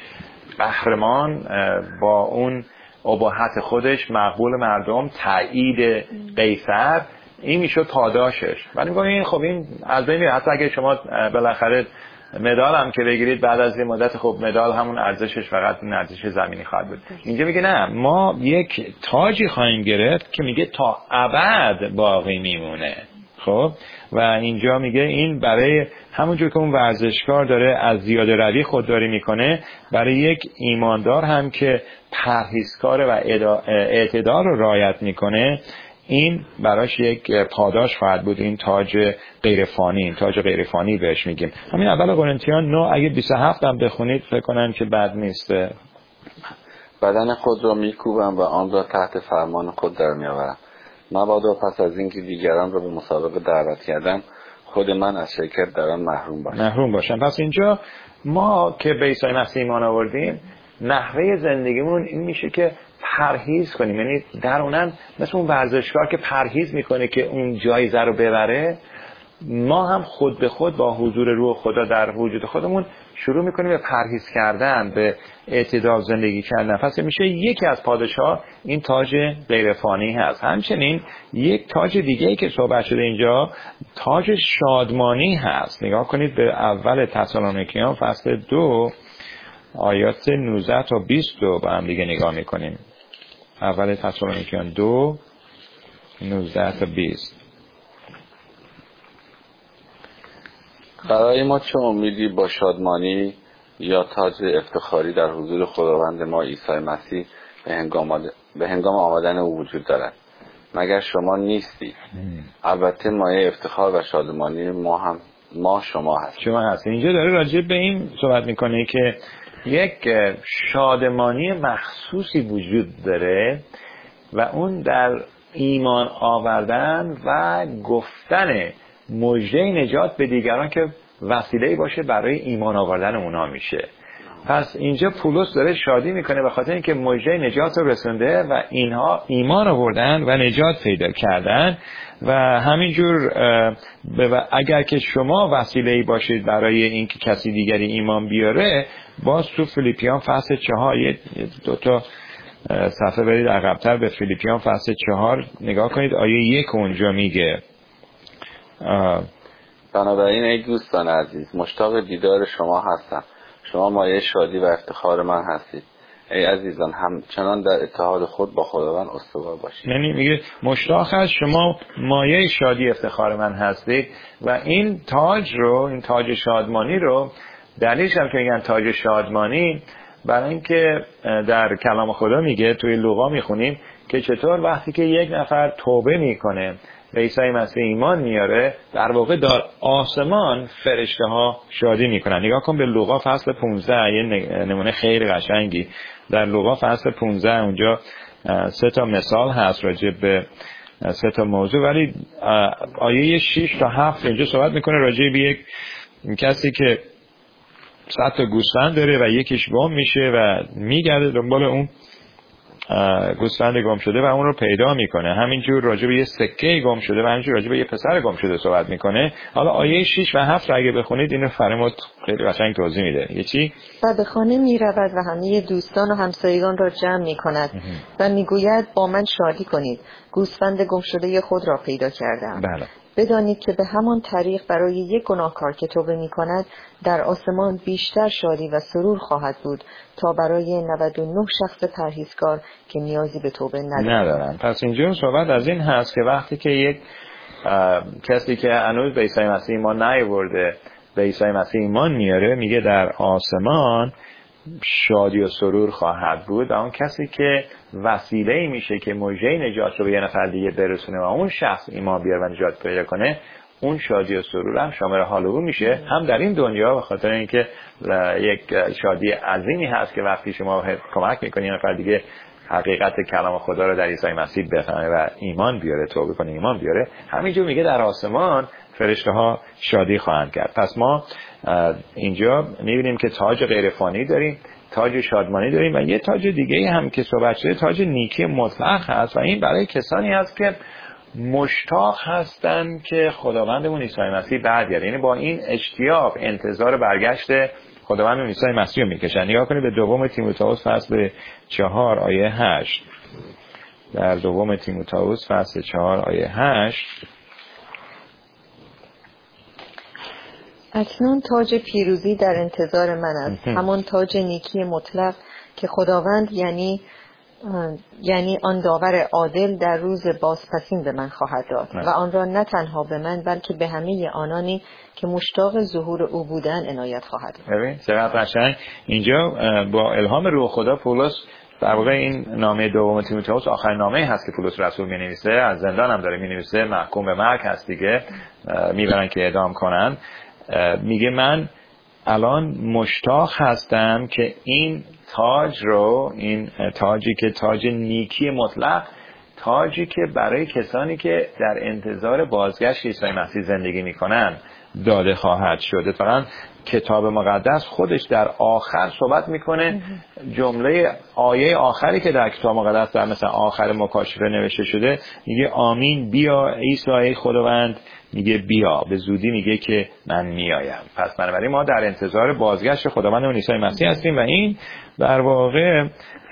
قهرمان با اون اباحت خودش مقبول مردم، تایید قیصر، این میشد پاداشش. ولی میگم این خب این از بین میره. حتی اگه شما بالاخره مدال هم که بگیرید بعد از این مدت، خب مدال همون ارزشش فقط اون ارزش زمینی خواهد بود. اینجا میگه نه، ما یک تاجی خواهیم گرفت که میگه تا ابد باقی میمونه. خب و اینجا میگه این برای همونجور که اون ورزشکار داره از زیاده روی خودداری میکنه، برای یک ایماندار هم که پرهیزکار و اعتدال رو رعایت میکنه، این براش یک پاداش خواهد بود. این تاج غیرفانی، این تاج غیرفانی بهش میگیم. همین اول قرنتیان نه اگه بیست و هفت هم بخونید فکر کنم که بد نیست. بدن خود را میکوبم و آن را تحت فرمان خود در میآورم، مبادا پس از اینکه دیگران را به مسابقه دعوت کردم خود من از شرکت در آن محروم باشم. محروم باشم. پس اینجا ما که به عیسی مسیح ایمان آوردیم، نحوه زندگیمون این میشه که پرهیز کنیم. یعنی در اونم مثل اون ورزشکار که پرهیز میکنه که اون جایزه رو ببره، ما هم خود به خود با حضور روح خدا در وجود خودمون شروع میکنیم به پرهیز کردن، به اعتدال زندگی کردن. پس میشه یکی از پاداش‌ها این تاج غیرفانی هست. همچنین یک تاج دیگه‌ای که صحبت شده اینجا، تاج شادمانی هست. نگاه کنید به اول تسالونیکیان فصل دو آیات نوزده تا بیست رو با هم دیگه نگاه میکنیم. اول تسالونیکیان دو نوزده تا بیست. برای ما چه امیدی با شادمانی یا تاج افتخاری در حضور خداوند ما عیسی مسیح به هنگام به هنگام آمدن او وجود دارد؟ مگر شما نیستی؟ البته مایه افتخار و شادمانی ما هم ما شما هست. شما هست. اینجا داره راجع به این صحبت میکنه که یک شادمانی مخصوصی وجود داره و اون در ایمان آوردن و گفتن مژده نجات به دیگران که وسیله‌ای باشه برای ایمان آوردن اونا میشه. پس اینجا پولس داره شادی میکنه به خاطر اینکه مژده نجات رو رسونده و اینها ایمان آوردن و نجات پیدا کردن و همینجور اگر که شما وسیله‌ای باشید برای اینکه کسی دیگری ایمان بیاره، باز تو فیلیپیان فصل چهار یه دو تا صفحه برید عقب‌تر به فیلیپیان فصل چهار نگاه کنید، آیه یک اونجا میگه بنابراین ای دوستان عزیز، مشتاق دیدار شما هستم. شما مایه شادی و افتخار من هستید. ای عزیزان، همچنان در اتحاد خود با خداوند استوار باشید. یعنی میگه مشتاق هست شما مایه شادی افتخار من هستید و این تاج رو، این تاج شادمانی رو، دلیلش هم که میگن تاج شادمانی، برای اینکه در کلام خدا میگه، توی لوقا میخونیم که چطور وقتی که یک نفر توبه میکنه به عیسی مسیح ایمان میاره، در واقع در آسمان فرشته ها شادی میکنن. نگاه کن به لوقا فصل پانزده، یه نمونه خیلی قشنگی در لوقا فصل پانزده، اونجا سه تا مثال هست راجع به سه تا موضوع، ولی آیه شش تا هفت اینجا صحبت میکنه راجع به یک کسی که صد تا گوسفند داره و یکیش گم میشه و میگرده دنبال اون گوسفند گم شده و اون رو پیدا میکنه. همینجور راجع به یه سکه گم شده و همینجور راجع به یه پسر گم شده صحبت میکنه. حالا آیه شش و هفت رو اگه بخونید اینو فرمود خیلی قشنگ توضیح میده. یه چی؟ و به خانه میرود و همه دوستان و همسایگان را جمع میکند و میگوید با من شادی کنید، گوسفند گم شده خود را پیدا کردم. بله. بدانید که به همان طریق برای یک گناهکار که توبه می‌کند در آسمان بیشتر شادی و سرور خواهد بود تا برای نود و نه شخص پرهیزکار که نیازی به توبه ندارند. پس اینجا صحبت از این هست که وقتی که یک کسی که هنوز به عیسی مسیح ایمان نیاورده به عیسی مسیح ایمان میاره، میگه در آسمان شادی و سرور خواهد بود و اون کسی که وسیله‌ای میشه که مژده نجات رو به یه نفر دیگه برسونه و اون شخص ایمان بیاره و نجات پیدا کنه، اون شادی و سرور هم شامل حال او میشه، هم در این دنیا به خاطر اینکه یک شادی عظیمی هست که وقتی شما کمک میکنی یه نفر دیگه حقیقت کلام خدا رو در عیسی مسیح بفهمه و ایمان بیاره، توبه کنه ایمان بیاره. همینجور میگه در آسمان فرشته ها شادی خواهند کرد. پس ما اینجا میبینیم که تاج غیرفانی داریم، تاج شادمانی داریم و یه تاج دیگه هم که صحبت شده تاج نیکی مطلق هست و این برای کسانی هست که مشتاق هستن که خداوندمون عیسی مسیح برگرده. یعنی با این اشتیاق انتظار برگشت خداوند عیسی مسیح رو میکشن. نگاه کنید به دوم تیموتائوس فصل چهار آیه هشت. در دوم تیموتائوس فصل چهار آیه هشت: اکنون تاج پیروزی در انتظار من است، همون تاج نیکی مطلق که خداوند یعنی یعنی آن داور عادل در روز بازپسین به من خواهد داد و آن را نه تنها به من بلکه به همه آنانی که مشتاق ظهور او بودن عنایت خواهد داد. ببین چقدر قشنگ. اینجا با الهام روح خدا پولس در واقع این نامه دوم تیموتائوس آخرین نامه‌ای هست که پولس رسول می‌نویسه، از زندان هم داره می‌نویسه، محکوم به مرگ هست دیگه، میبرن که اعدام کنن. میگه من الان مشتاق هستم که این تاج رو، این تاجی که تاج نیکی مطلق، تاجی که برای کسانی که در انتظار بازگشت عیسی مسیح زندگی میکنن داده خواهد شد. اتفاقاً کتاب مقدس خودش در آخر صحبت میکنه، جمله آیه آخری که در کتاب مقدس در مثلا آخر مکاشفه نوشته شده میگه آمین بیا عیسی ای خداوند، میگه بیا به زودی، میگه که من میایم. پس بنابراین ما در انتظار بازگشت خداوند عیسی مسیح هستیم و این در واقع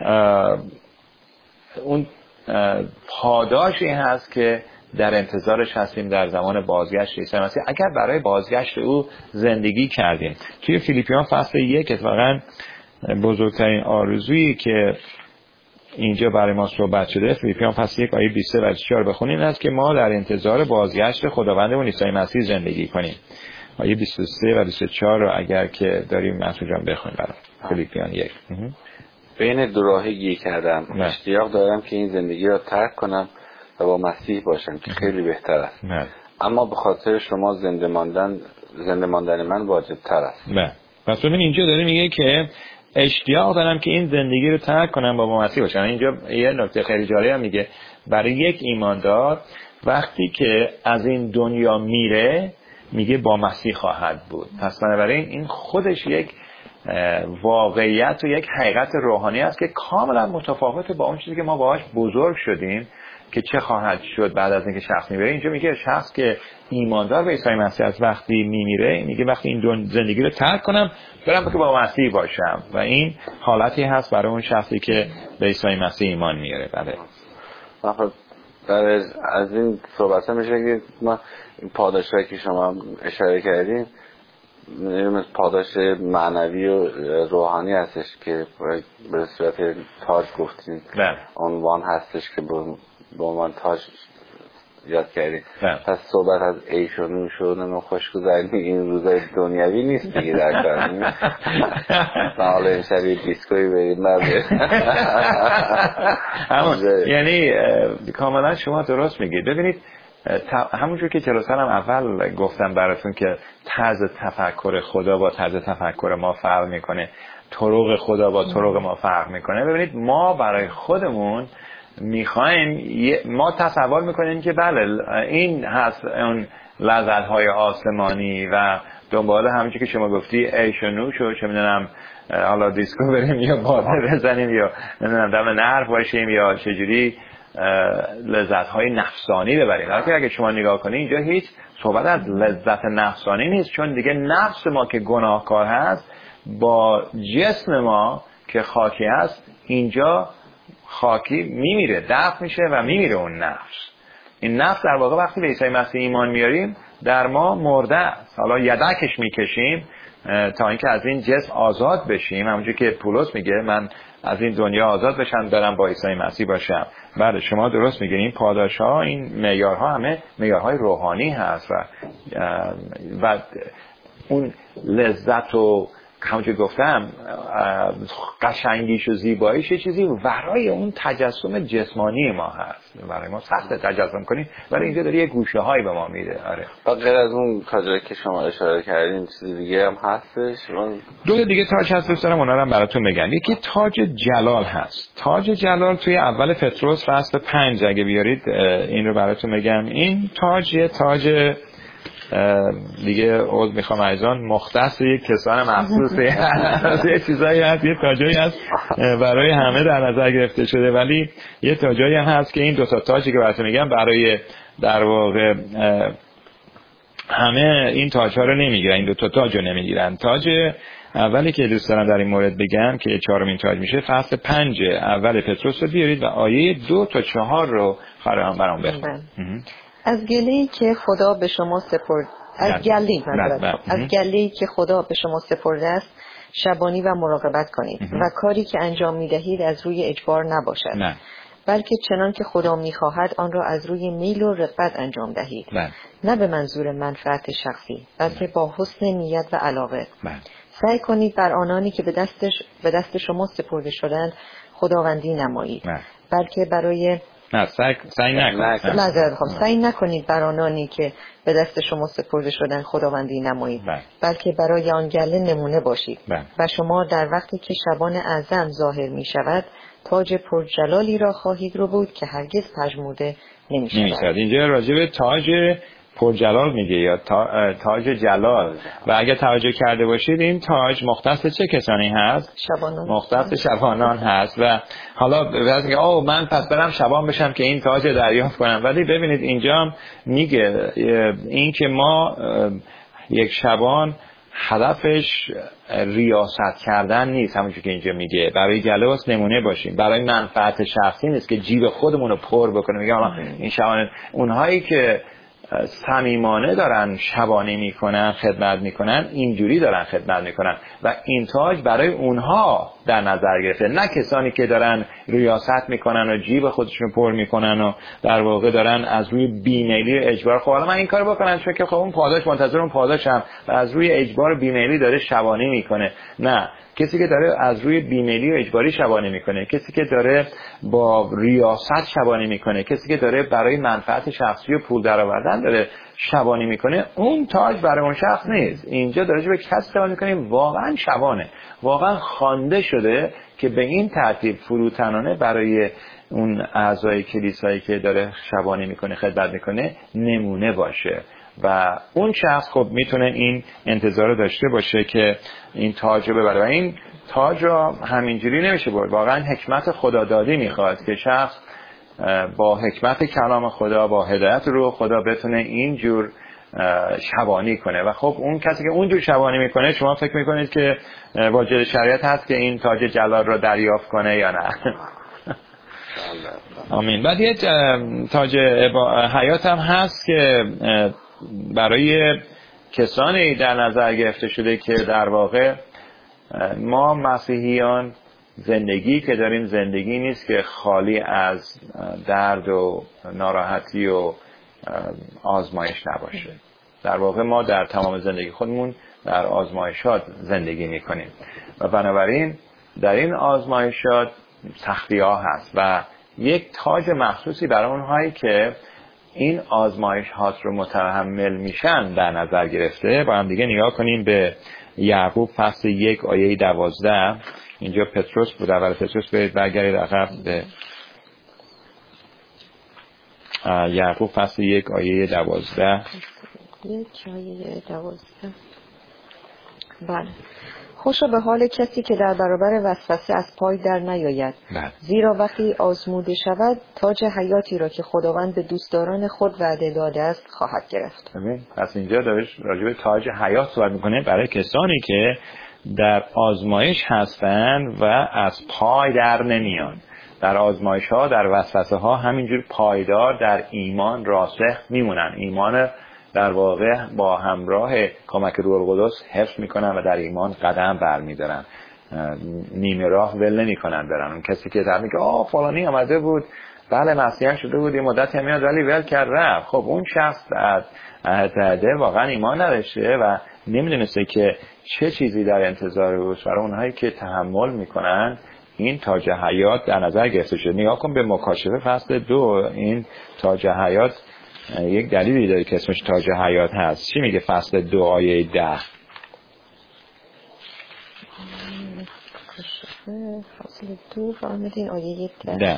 اون پاداشی هست که در انتظارش هستیم در زمان بازگشت عیسی مسیح، اگر برای بازگشت او زندگی کردیم. توی فیلیپیان فصل یک اتفاقا بزرگترین آرزویی که اینجا برای ما صحبت شده، فیلیپیان فصل یک آیه بیست و سه و بیست و چهار بخونیم، است که ما در انتظار بازگشت خداوندمون عیسی مسیح زندگی کنیم. آیه بیست و سه و بیست و چهار رو اگر که داریم مسعود جان بخونیم برام. فیلیپیان یک. بین دو راهی گیر کردم، اشتیاق دارم که این زندگی را ترک کنم و با مسیح باشم که خیلی بهتر است. نه. اما به خاطر شما زنده ماندن زنده ماندن من واجب تر است. نه. پس ببین اینجا داره میگه که اشتیاق دارم که این زندگی رو ترک کنم با با مسیح باشم. اینجا یه نکته خیلی جالب هم میگه برای یک ایماندار وقتی که از این دنیا میره میگه با مسیح خواهد بود. پس بنابراین این خودش یک واقعیت و یک حقیقت روحانی است که کاملا متفاوته با اون چیزی که ما باهاش بزرگ شدیم که چه خواهد شد بعد از اینکه شخص میمیره. اینجا میگه شخص که ایماندار به عیسی مسیح است وقتی میمیره میگه وقتی این زندگی رو ترک کنم برم که با مسیح باشم، و این حالتی هست برای اون شخصی که به عیسی مسیح ایمان میاره. بله. در از این صحبت ها میشه که ما پاداشایی که شما اشاره کردیم پاداش معنوی و روحانی هستش که به صورت تاج گفتیم، عنوان هستش که به عنوان تاج یاد کردیم. پس صحبت از عیش و نوش و نمو خوشگذرانی این روزای دنیوی نیست دیگه در کار. من حالا این شبیه دیسکوی بریم برده. یعنی کاملا شما درست میگید. ببینید همونجور که جلوتر هم اول گفتم براتون که طرز تفکر خدا با طرز تفکر ما فرق میکنه، طرق خدا با طرق ما فرق میکنه. ببینید ما برای خودمون میخوایم، ما تصور میکنیم که بله این هست اون لذت‌های آسمانی و دنبال همونجور که شما گفتی عیش و نوش و چه میدونم حالا دیسکو بریم یا باده بزنیم یا نمیدونم دم نهر باشیم یا چجوری لذت‌های نفسانی ببریم. حالا اگه شما نگاه کنید اینجا هیچ صحبت از لذت نفسانی نیست، چون دیگه نفس ما که گناهکار هست با جسم ما که خاکی هست اینجا خاکی میمیره، دفن میشه و میمیره اون نفس. این نفس در واقع وقتی به عیسی مسیح ایمان میاریم در ما مرده است. حالا یدکش میکشیم تا اینکه از این جسم آزاد بشیم، همونجوری که پولس میگه من از این دنیا آزاد بشم برم با عیسی مسیح باشم. بله شما درست میگین، این پاداش‌ها، این معیارها همه معیارهای روحانی هست و و اون لذت و همونجور گفتم قشنگیش و زیباییش چیزی ورای اون تجسم جسمانی ما هست. برای ما سخت تجسم کنیم ولی اینجا داره یه گوشه هایی به ما میده. آره. غیر از اون تاجی که شما اشاره کردین چیز دیگه هم هستش؟ دو دیگه تاج هست دوست دارم اونا رو هم براتون بگم. یکی تاج جلال هست. تاج جلال توی اول پتروس فصل پنج اگه بیارید این رو براتون بگم. این تاج یه تاج دیگه عوض میخوام عزیزان مختص یک کسان مخصوصه یه چیزایی هست، یه تاجایی هست برای همه در نظر گرفته شده، ولی یه تاجایی هم هست که این دو تا تاجی که براتون میگم برای در واقع همه این تاج ها رو نمیگیرن، این دو تا تاج رو نمیگیرن. تاج اولی که دوست دارم در این مورد بگم که چهارمین تاج میشه فصل پنج اول پتروس رو بیارید و آیه دو تا چهار رو خواهرام برام بخونید. از گله‌ای که خدا به شما سپرد از گله‌ای از گله‌ای که خدا به شما سپرده است شبانی و مراقبت کنید و کاری که انجام می‌دهید از روی اجبار نباشد نه. بلکه چنان که خدا می‌خواهد آن را از روی میل و رغبت انجام دهید نه, نه به منظور منفعت شخصی بلکه با حسن نیت و علاقه نه. سعی کنید بر آنانی که به دستش به دست شما سپرده شدند خداوندی نمایید نه. بلکه برای نه سعی سعی نکنید معذرت خواهم سعی نکنید بر آنانی که به دست شما سپرده شدن خداوندی نمایید بله. بلکه برای آن گله نمونه باشید بله. و شما در وقتی که شبان اعظم ظاهر می شود تاج پرجلالی را خواهید رو بود که هرگز پژمرده نمی شود. اینجا راجع به تاج پرجلال میگه یا تاج جلال و اگه توجه کرده باشید این تاج مختص چه کسانی هست؟ شبانان. مختص شبانان هست و حالا بعضی میگه اوه من پس برم شبان بشم که این تاج دریافت کنم، ولی ببینید اینجا میگه این که ما یک شبان هدفش ریاست کردن نیست، همونجور که اینجا میگه برای گلوس نمونه باشیم، برای منفعت شخصی نیست که جیب خودمون رو پر بکنیم. میگه این شبان اونهایی که صمیمانه دارن شبانی میکنن خدمت میکنن اینجوری دارن خدمت میکنن و این تاج برای اونها در نظر گرفته، نه کسانی که دارن ریاست میکنن و جیب خودشون پر میکنن و در واقع دارن از روی بیمیلی و اجبار خب حالا من این کار بکنم چون که خب اون پاداش منتظر اون پاداشم و از روی اجبار و بیمیلی داره شبانی میکنه. نه، کسی که داره از روی بیمیلی و اجباری شبانی میکنه، کسی که داره با ریاست شبانی میکنه، کسی که داره برای منفعت شخصی و پول درآوردن داره شبانی میکنه، اون تاج برای اون شخص نیست. اینجا داره به کسی شبانی میکنه واقعا شبانه، واقعا خوانده شده که به این ترتیب فروتنانه برای اون اعضای کلیسایی که داره شبانی میکنه خدمت میکنه نمونه باشه و اون شخص خب میتونه این انتظار داشته باشه که این تاج رو ببره و این تاج رو همینجوری نمیشه برد. واقعا حکمت خدادادی میخواد که شخص با حکمت کلام خدا با هدایت رو خدا بتونه اینجور شبانی کنه و خب اون کسی که اونجور شبانی میکنه شما فکر میکنید که واجد شریعت هست که این تاج جلال رو دریافت کنه یا نه؟ آمین. بعد یه تاج حیات هم هست که برای کسانی در نظر گرفته شده که در واقع ما مسیحیان زندگی که داریم زندگی نیست که خالی از درد و ناراحتی و آزمایش نباشه. در واقع ما در تمام زندگی خودمون در آزمایشات زندگی میکنیم و بنابراین در این آزمایشات سختی ها هست و یک تاج مخصوصی برای اونهایی که این آزمایش هات رو متحمل میشن در نظر گرفته. با هم دیگه نگاه کنیم به یعقوب فصل یک آیه دوازده. اینجا پتروس بود، اول پتروس برید برگردید عقب به یعقوب فصل یک آیه دوازده. یک آیه دوازده. بله. خوشا به حال کسی که در برابر وسوسه از پای در نیاید، زیرا وقتی آزموده شود تاج حیاتی را که خداوند به دوستداران خود وعده داده است خواهد گرفت. پس اینجا دارش راجع به تاج حیات صحبت میکنه برای کسانی که در آزمایش هستند و از پای در نمیان. در آزمایش ها در وسوسه ها همینجور پایدار در ایمان راسخ میمونن، ایمان در واقع با همراه کمک روح القدس حفظ میکنن و در ایمان قدم برمیدارن، نیمه راه ول نمیکنن برن. اون کسی که در میگه آه فلانی آمده بود بله مسیحا شده بود یه مدت میاد ولی ول کرد رفت، خب اون شخص در عهد واقعا ایمان نداشته و نمیدونسته که چه چیزی در انتظار اوست. برای اونهایی که تحمل میکنن این تاج حیات در نظر گرفته شده. نگاه کن به مکاشفه فصل دو، این تاج حیات یک دلیلی داره که اسمش تاج حیات هست. چی میگه فصل دو آیه ده؟ فصل دو فرمودین آیه ده, ده.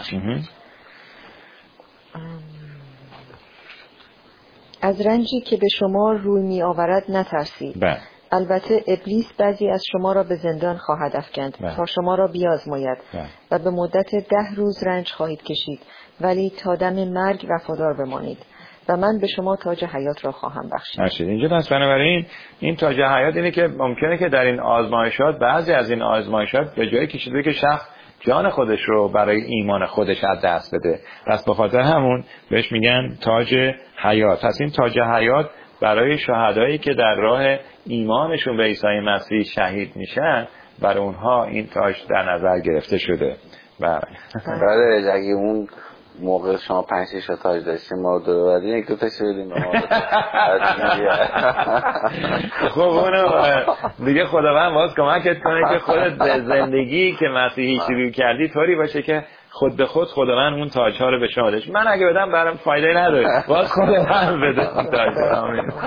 از رنجی که به شما روی می آورد نترسید. بله. البته ابلیس بعضی از شما را به زندان خواهد افکند تا شما را بیازماید و به مدت ده روز رنج خواهید کشید ولی تا دم مرگ وفادار بمانید. و من به شما تاج حیات را خواهم بخشید. اینجا پس بنابراین این تاج حیات اینه که ممکنه که در این آزمایشات، بعضی از این آزمایشات به جای کشیده که شخص جان خودش رو برای ایمان خودش از دست بده، پس به خاطر همون بهش میگن تاج حیات. پس این تاج حیات برای شهدایی که در راه ایمانشون به عیسی مسیح شهید میشن، برای اونها این تاج در نظر گرفته شده. بله، اگه اون موقع شما پنج شش تا تاج داشتیم ما دور بعدی یک دو تا شدیم به ما. خب اونو دیگه خداوند باز کمکت کنه که خودت به زندگی که مسیحی شروع کردی طوری باشه که خود به خود خداوند اون تاج‌ها رو به شما بده. من اگه بدم برام فایده نداره، باز خداوند بده اون تاج‌ها.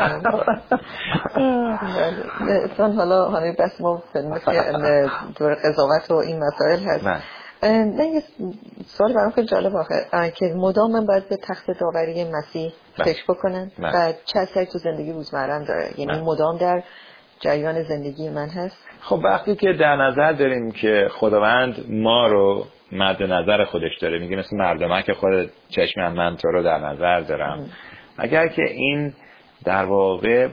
چون حالا همه بس ما مثل دور قضاوت و این مسائل هست. نه یه سوال برام خیلی جالب آخه که مدام من باید به تخت داوری مسیح فکر بکنم و چه اثری تو زندگی روزمره‌ام داره، یعنی مدام در جریان زندگی من هست. خب وقتی که در نظر داریم که خداوند ما رو مد نظر خودش داره، میگه مثل مردمک خود چشم من تو رو در نظر دارم ام. اگر که این در واقع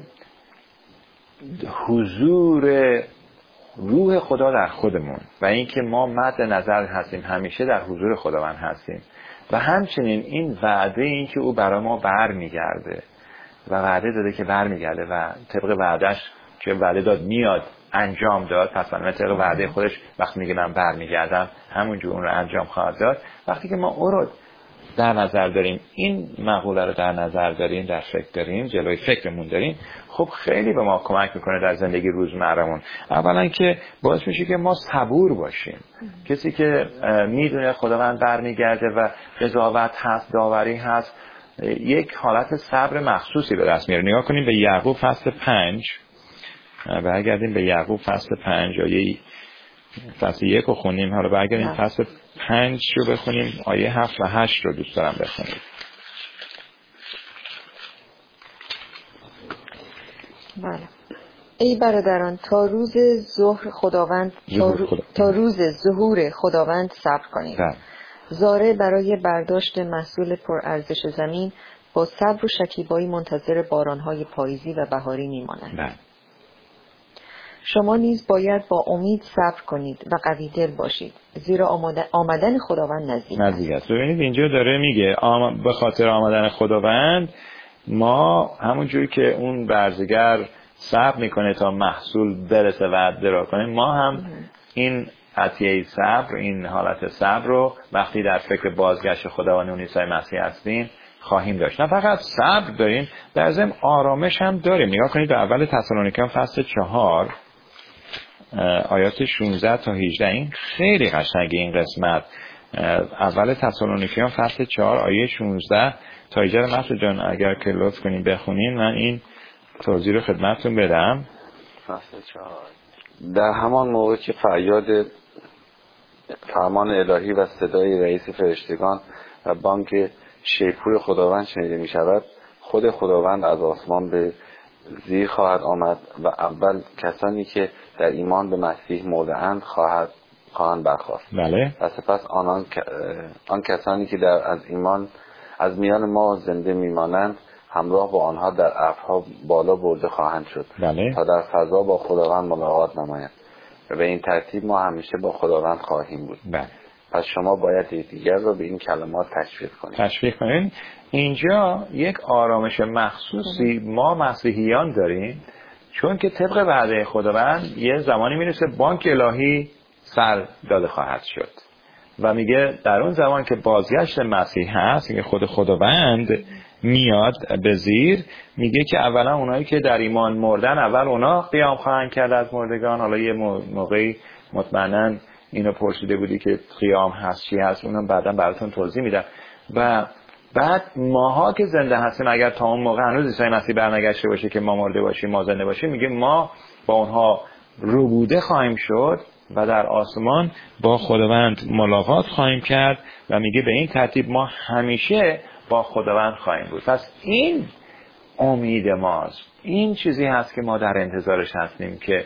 حضور روح خدا در خودمون و اینکه ما مد نظر هستیم، همیشه در حضور خداوند هستیم و همچنین این وعده این که او برای ما بر میگرده و وعده داده که بر میگرده و طبق وعدش که وعده داد میاد انجام داد، پس من طبق وعده خودش وقتی میگه من بر میگردم همونجور اون رو انجام خواهد داد. وقتی که ما او رو در نظر داریم، این مقوله رو در نظر داریم، در فکر داریم، جلوی فکرمون داریم، خب خیلی به ما کمک میکنه در زندگی روزمره‌مون. اولا که باعث میشه که ما صبور باشیم. کسی که میدونه خداوند برمیگرده و قضاوت هست، داوری هست، یک حالت صبر مخصوصی به دست میاره. نگاه کنیم به یعقوب فصل پنج، برگردیم به یعقوب فصل پنج آیه فصل یک رو خونیم، حالا برگردیم فصل پنج رو بخونیم، آیه هفت و هشت رو دوست دارم بخونیم. بله. ای برادران، تا روز ظهر خداوند تا, رو... خدا. تا روز ظهور خداوند صبر کنید. بله. زاره برای برداشت محصول پرارزش زمین با صبر و شکیبایی منتظر بارانهای پاییزی و بهاری میمانند. بله. شما نیز باید با امید صبر کنید و قوی دل باشید، زیرا آمده... آمدن خداوند نزدیک است. نزدیک است. ببینید اینجا داره میگه آم... به خاطر آمدن خداوند ما همونجوری که اون برزگر صبر میکنه تا محصول برسه و درا کنه، ما هم این عطیه صبر، این حالت صبر رو وقتی در فکر بازگشت خداوند عیسی مسیح هستیم خواهیم داشت. نه فقط صبر داریم، در ضمن آرامش هم داریم. نگاه کنید به اول تسالونیکیان فصل چهار آیات شانزده تا هجده، این خیلی قشنگه این قسمت. اول تسالونیکیان فصل چهار آیه شانزده تا هجده، مسعود جان اگر که لطف کنین بخونین من این توضیح رو خدمتتون بدم. فصل چهار. در همان موقع که فریاد فرمان الهی و صدای رئیس فرشتگان و بانگ شیپور خداوند شنیده می شود، خود خداوند از آسمان به زیر خواهد آمد و اول کسانی که در ایمان به مسیح موضعند خواهد خواهند برخاست. بله. و سپس آنان آن کسانی که در از ایمان از میان ما زنده میمانند همراه با آنها در ابرها بالا برده خواهند شد. بله. تا در فضا با خداوند ملاقات نمایند و به این ترتیب ما همیشه با خداوند خواهیم بود. بله. پس شما باید یکدیگر رو به این کلمات تشویق کنید. تشویق کنید. اینجا یک آرامش مخصوصی ما مسیحیان داریم، چون که طبق وعده خداوند یه زمانی میرسه بانک الهی سر داده خواهد شد و میگه در اون زمان که بازگشت مسیح هست که خود خداوند میاد به زیر، میگه که اولا اونایی که در ایمان مردن اول اونا قیام خواهند کرد از مردگان. حالا یه موقعی مطمئناً اینو پرسیده بودی که قیام هست چی هست، اونم بعدا براتون توضیح میدم. و بعد ماها که زنده هستیم اگر تا اون موقع هنوز عیسی مسیح برنگشته باشه که ما مرده باشیم ما زنده باشیم، میگه ما با اونها روبوده خواهیم شد و در آسمان با خداوند ملاقات خواهیم کرد و میگه به این ترتیب ما همیشه با خداوند خواهیم بود. پس این امید ماست، این چیزی هست که ما در انتظارش هستیم که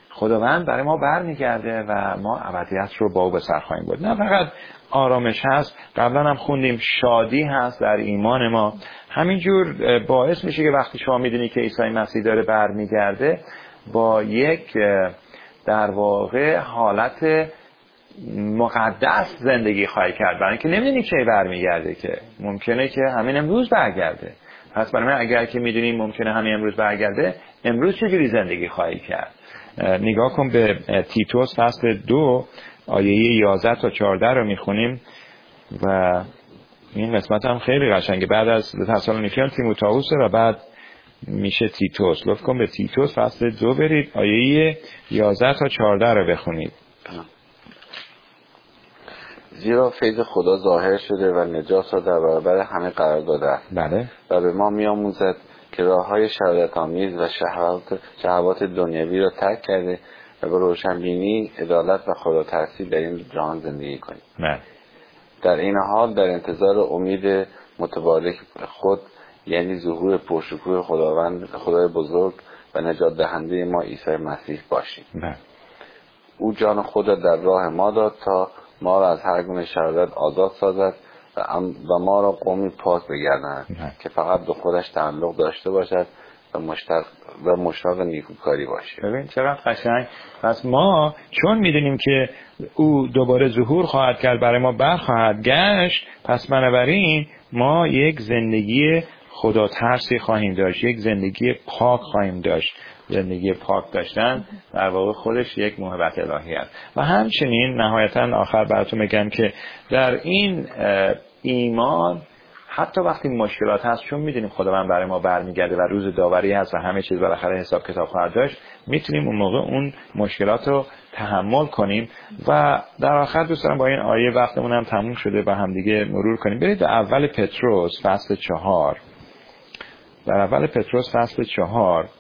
خداوند برای ما برمیگرده و ما ابدیت رو با او به سر خواهیم برد. نه فقط آرامش هست، قبلا هم خوندیم شادی هست در ایمان ما. همینجور باعث میشه که وقتی شما میدونی که عیسی مسیح داره برمیگرده، با یک در واقع حالت مقدس زندگی خواهی کرد، برای اینکه نمیدونی کی برمیگرده، که ممکنه که همین امروز برگرده. پس برای من اگر که میدونیم ممکنه همین امروز برگرده، امروز چجوری زندگی خواهی کرد؟ نگاه کن به تیتوس فصل دو آیه یازده تا چهارده رو میخونیم و این قسمت هم خیلی قشنگه. بعد از تسالونیکیان تیموتائوس و بعد میشه تیتوس. لطف کن به تیتوس فصل دو برید، آیه یازده تا چهارده رو بخونید. زیرا فیض خدا ظاهر شده و نجات را در برابر همه قرار داده است. بله. و به ما میآموزد که راه‌های شهوت‌آمیز و شهوات شهوات دنیوی را ترک کرده و به روشنبینی، عدالت و خداترسی در این جهان زندگی کنیم. بله. در این حال در انتظار امید متبارک خود، یعنی ظهور پرشکوه خداوند خدای بزرگ و نجات دهنده ما عیسی مسیح باشیم. بله. او جان خود را در راه ما داد تا ما را از هر گونه شرارت آزاد سازد و ما را قومی پاک بگرداند که فقط به خودش تعلق داشته باشد و مشتاق و مشتاق نیکوکاری باشیم. ببین چقدر قشنگ. پس ما چون میدونیم که او دوباره ظهور خواهد کرد، برای ما برخواهد گشت، پس بنابراین ما یک زندگی خدا ترسی خواهیم داشت، یک زندگی پاک خواهیم داشت. زندگی پاک داشتن در واقع خودش یک موهبت الهی است. و همچنین نهایتا آخر براتون میگم که در این ایمان حتی وقتی مشکلات هست، چون میدونیم خداوند برای ما برمیگرده و روز داوری هست و همه چیز بالاخره حساب کتاب خواهد داشت، میتونیم اون موقع اون مشکلات رو تحمل کنیم. و در آخر دوست دارم با این آیه، وقتمون هم تموم شده، با هم دیگه مرور کنیم. برید به اول پتروس فصل چهار. در اول پتروس فصل چهار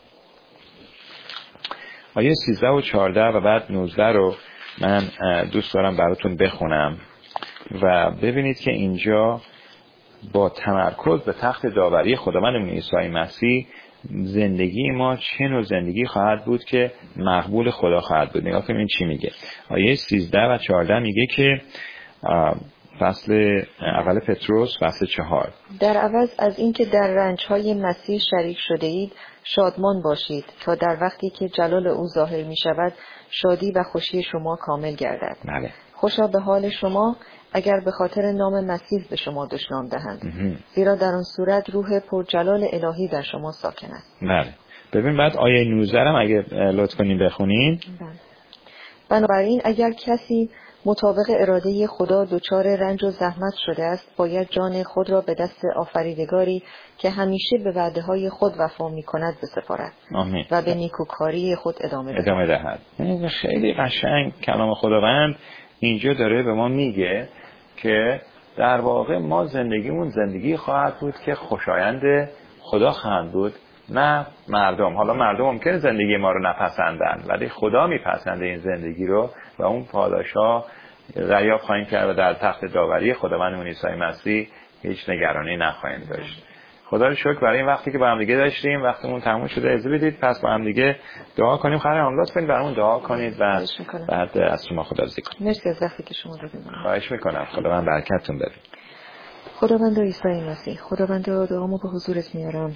آیه سیزده و چهارده و بعد نوزده رو من دوست دارم براتون بخونم و ببینید که اینجا با تمرکز به تخت داوری خداوندمون عیسی مسیح زندگی ما چه نوع زندگی خواهد بود که مقبول خدا خواهد بود. نگاه کنید چی میگه. آیه سیزده و چهارده میگه که فصل اول پتروس فصل چهار، در عوض از اینکه در رنج‌های مسیح شریک شده اید شادمان باشید تا در وقتی که جلال او ظاهر می شود شادی و خوشی شما کامل گردد. بله. خوشا به حال شما اگر به خاطر نام مسیح به شما دشنام دهند، زیرا در آن صورت روح پرجلال الهی در شما ساکن است. بله. ببین بعد آیه نوزده هم اگه لطف کنین بخونین. بله. بنابراین اگر کسی مطابق اراده خدا دچار رنج و زحمت شده است، باید جان خود را به دست آفریدگاری که همیشه به وعده های خود وفا می کند بسپارد. آمین. و به نیکوکاری خود ادامه دهد. ادامه دهد. خیلی قشنگ کلام خداوند اینجا داره به ما میگه که در واقع ما زندگیمون زندگی خواهد بود که خوشایند خدا خواهد بود، نه مردم. حالا مردم ممکنه زندگی ما رو نپسندن، ولی خدا میپسنده این زندگی رو و اون پاداشا دریافت خواهیم کرد و در تخت داوری خداوندمون عیسی مسیح هیچ نگرانی نخواهیم داشت. خدا رو شکر برای این وقتی که با هم دیگه داشتیم. وقتمون تموم شده، اجازه بدید پس با هم دیگه دعا کنیم. خیلی لطف کنید برامون دعا کنید و بعد از شما خداحافظی کنیم. مرسی از وقتی که شما دادید. خواهش میکنم. خداوند برکتتون بده. خداوند عیسی مسیح، خداوند دعامو به حضورت میارم،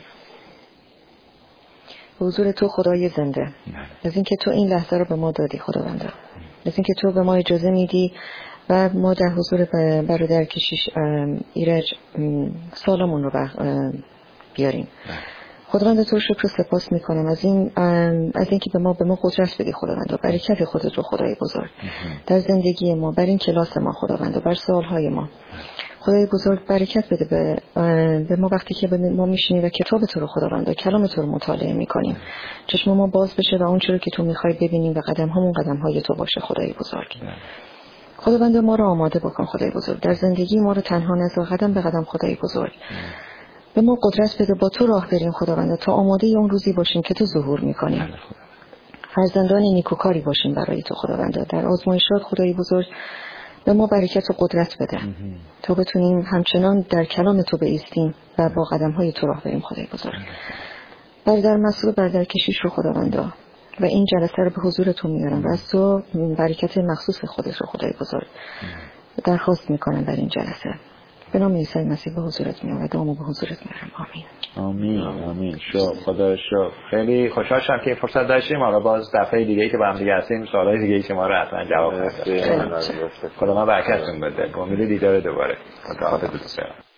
به حضور تو خدای زنده. از اینکه تو این لحظه رو به ما دادی خداوند، از اینکه تو به ما اجازه میدی و ما در حضور برادر کشیش ایرج سالمون رو بیاریم. خداوند تو شکر و سپاس میکنم از این از اینکه به ما به ما قدرت بدی خداوند و برکت خودت رو خدای بزرگ در زندگی ما، بر این کلاس ما خداوند و بر سوالهای ما. خدای بزرگ برکت بده به, به ما وقتی که ما میشینیم و کتاب تو رو خداوند و کلام تو رو مطالعه میکنیم، چشم ما باز بشه و اون چیزی که تو میخوای ببینیم و قدم همون قدم های تو باشه خدای بزرگ. خداوند ما رو آماده بکن خدای بزرگ، در زندگی ما رو تنها نذار، قدم به قدم خدای بزرگ. به ما قدرت بده با تو راه بریم خداوند تا آماده اون روزی باشیم که تو ظهور میکنی. فرزندان نیکوکاری باشیم برای تو خداوند. در آزمایشات خدای بزرگ به ما برکت و قدرت بده تا بتونیم همچنان در کلام تو بایستیم و با قدم های تو راه بریم خدای بزرگ. برادر مسئول برادر کشیش رو خداوندا و این جلسه رو به حضورتون میارم و از تو برکت مخصوص خودت رو خدای بزرگ درخواست میکنم در این جلسه. به نام عیسی مسیح به حضورت میام و دامو به حضورت میارم. آمین. آمین. آمین. شو خدا شو. خیلی خوشحال شدم که فرصت داشتیم. حالا باز دفعه دیگه ای که با هم دیگه هستیم سوالای دیگه ای شما رو حتما جواب بدیم. خدا ما برکتتون بده. با امید دیدار دوباره. خدا حافظ.